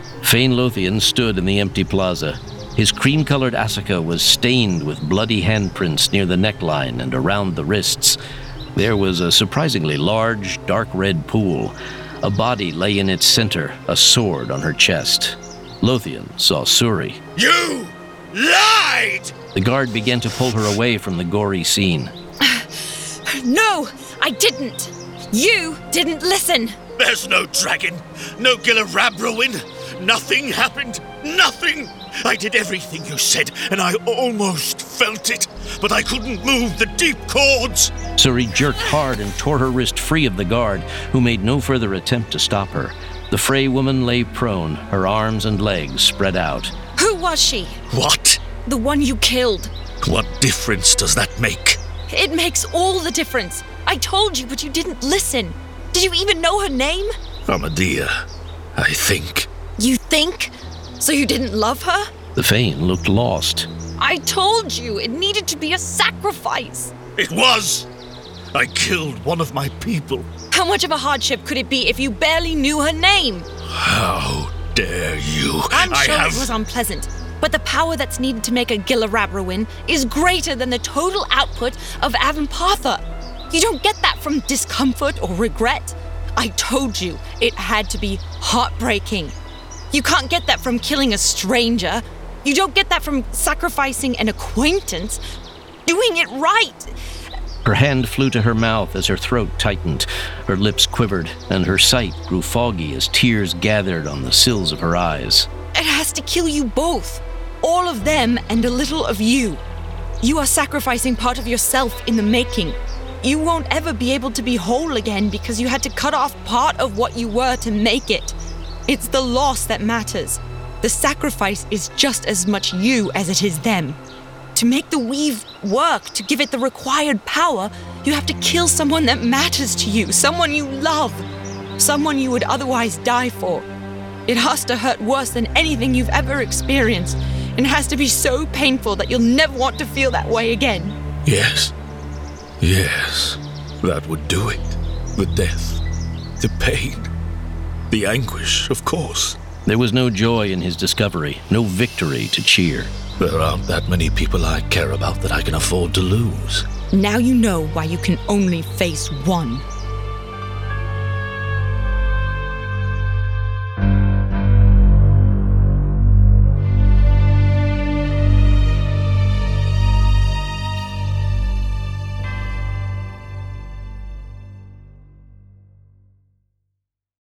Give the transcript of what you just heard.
Fane Lothian stood in the empty plaza. His cream-colored Asuka was stained with bloody handprints near the neckline and around the wrists. There was a surprisingly large, dark red pool. A body lay in its center, a sword on her chest. Lothian saw Suri. You lied! The guard began to pull her away from the gory scene. No, I didn't. You didn't listen. There's no dragon, no Gilarabrowin. Nothing happened. Nothing! I did everything you said, and I almost felt it, but I couldn't move the deep chords. Suri jerked hard and tore her wrist free of the guard, who made no further attempt to stop her. The Frey woman lay prone, her arms and legs spread out. Who was she? What? The one you killed. What difference does that make? It makes all the difference. I told you, but you didn't listen. Did you even know her name? Amadea, I think. You think? So you didn't love her? The Fane looked lost. I told you it needed to be a sacrifice. It was! I killed one of my people. How much of a hardship could it be if you barely knew her name? How dare you? I'm sure it was unpleasant, but the power that's needed to make a Gilarabrowin is greater than the total output of Avanpatha. You don't get that from discomfort or regret. I told you it had to be heartbreaking. You can't get that from killing a stranger. You don't get that from sacrificing an acquaintance. Doing it right. Her hand flew to her mouth as her throat tightened. Her lips quivered, and her sight grew foggy as tears gathered on the sills of her eyes. It has to kill you both. All of them and a little of you. You are sacrificing part of yourself in the making. You won't ever be able to be whole again because you had to cut off part of what you were to make it. It's the loss that matters. The sacrifice is just as much you as it is them. To make the weave work, to give it the required power, you have to kill someone that matters to you, someone you love, someone you would otherwise die for. It has to hurt worse than anything you've ever experienced, and it has to be so painful that you'll never want to feel that way again. Yes. Yes. That would do it. The death. The pain. The anguish, of course. There was no joy in his discovery, no victory to cheer. There aren't that many people I care about that I can afford to lose. Now you know why you can only face one.